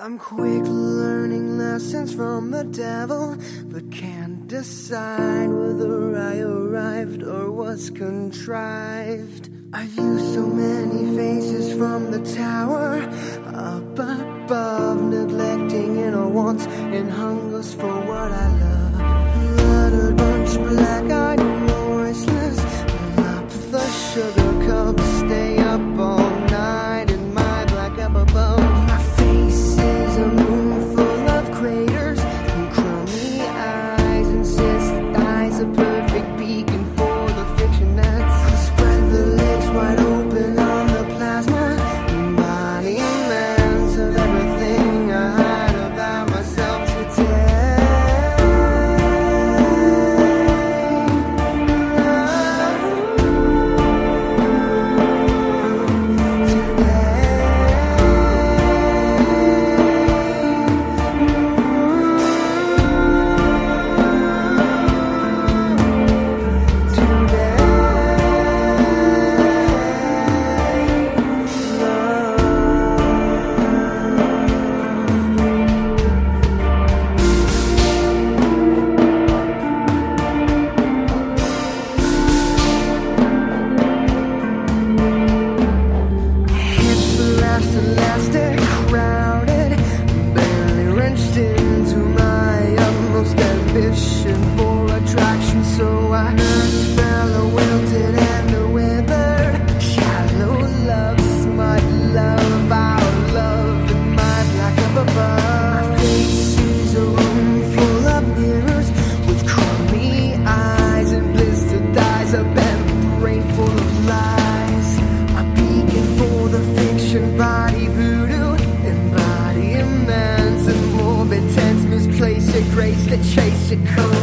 I'm quick learning lessons from the devil, but can't decide whether I arrived or was contrived. I view so many faces from the tower up above, neglecting inner wants and hungers for what I love. Cluttered bunch, black-eyed, noiseless, fill up the sugar cup, stay up all night in my black up above. My face is a moon full of craters and crummy eyes, insist eyes a perfect beacon for the fiction that's spread the legs wide open on the plasma, embodying lands of everything I hide about myself today. Elastic, crowded, barely wrenched into my utmost ambition for attraction. So I fell, wilted and withered. Shallow love, smut love, our love in my black up above. My face is a room full of mirrors with crummy eyes and blistered eyes, a bent brain full of lies, a beacon for the fiction body voodoo, embodiment and morbid tense, misplaced grace to chase a color.